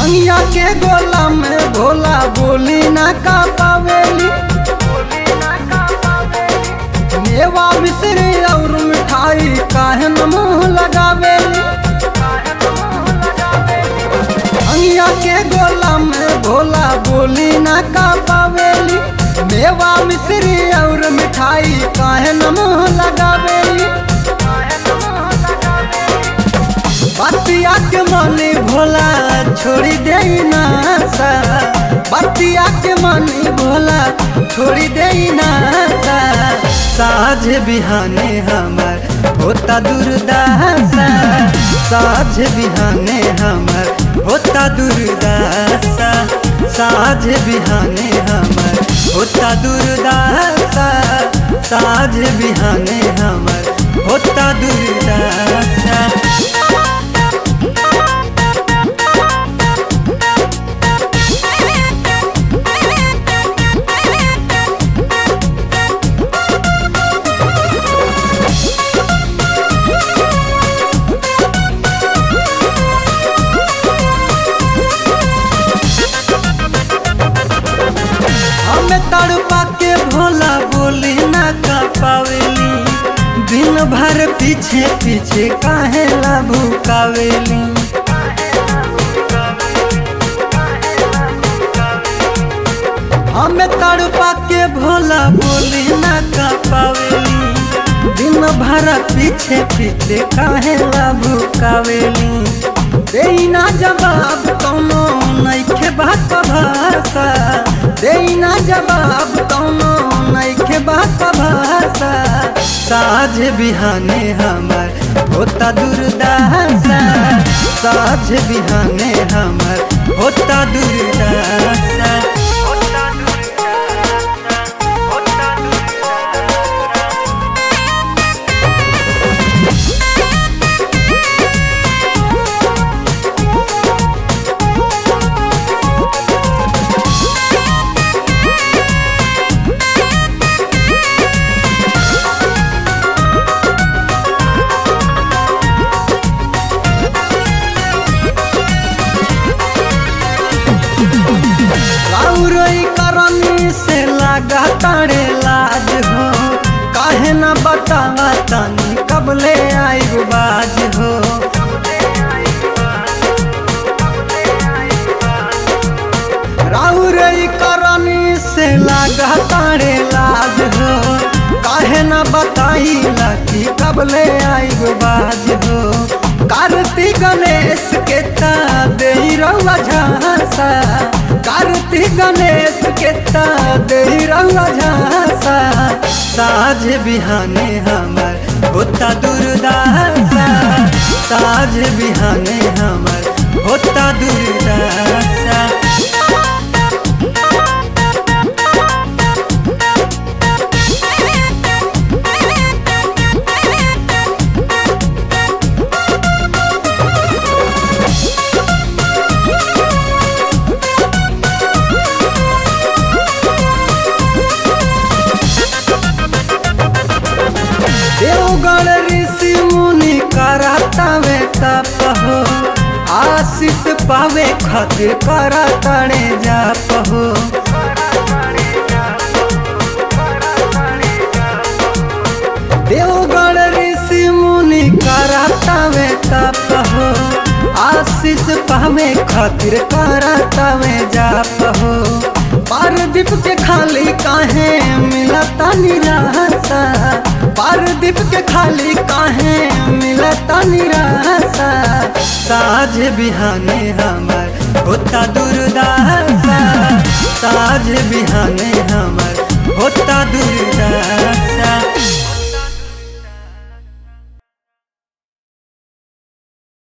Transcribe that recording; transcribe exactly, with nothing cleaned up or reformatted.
भंगिया के गोला में भोला बोली ना का पावेली। मेवा मिश्री और मिठाई काहे न मुँह लगावेली। भंगिया के गोला में भोला बोली ना का पावेली। मेवा मिश्री और मिठाई काहे न मुँह लगावेली। बतिया के मनी भोला छोड़ी दे नासा। बतिया के मनी भोला छोड़ी दे नासा। साझ बिहाने हमर होता दुर्दशा। साझ बिहाने हमर होता दुर्दशा। साझ बिहाने हमर होता दुर्दशा। साझ बिहाने हमर होता दुर्दशा। तड़पा के भोला बोली ना का पावेली। दिन भर पीछे पीछे काहे ला भूकावेली। हमें तड़पा के भोला बोली ना का पावेली। दिन भर पीछे पीछे काहे ला भूकावेली। देना जवाब कौनो नइखे बात भाषा। देना जवाब कौनो नइखे बात भाषा। साझ बिहाने हमर होता दुर्दशा। साझ बिहाने हमर होता दुर्दशा। राउरई करनी से लगा तारे लाज हो। काहे न बतावा तानी कबले आई बाज हो। राउरई करनी से लगा तारे लाज हो। काहे न बताई लाकी कबले आई बाज हो। कार्तिक गणेश के ता दे रउआ झांसा। कार्तिक गणेश के ता दे रउआ झांसा। साझ बिहाने हमर होता दुर्दशा। साझ बिहाने हमर होता दुर्दशा। देवगण ऋषि मुनि करतावे तप हो। आशीष पावे खातिर करताड़े जाप हो। देवगण ऋषि मुनि करतावे तप हो। आशीष पावे खातिर करतावे जाप हो। पारदीप के खाली काहे मिलता निराशा। पारदीप के खाली काहे मिलता निराशा। साझ बिहाने हमर होता दुर्दशा। साझ बिहाने हमर होता दुर्दशा।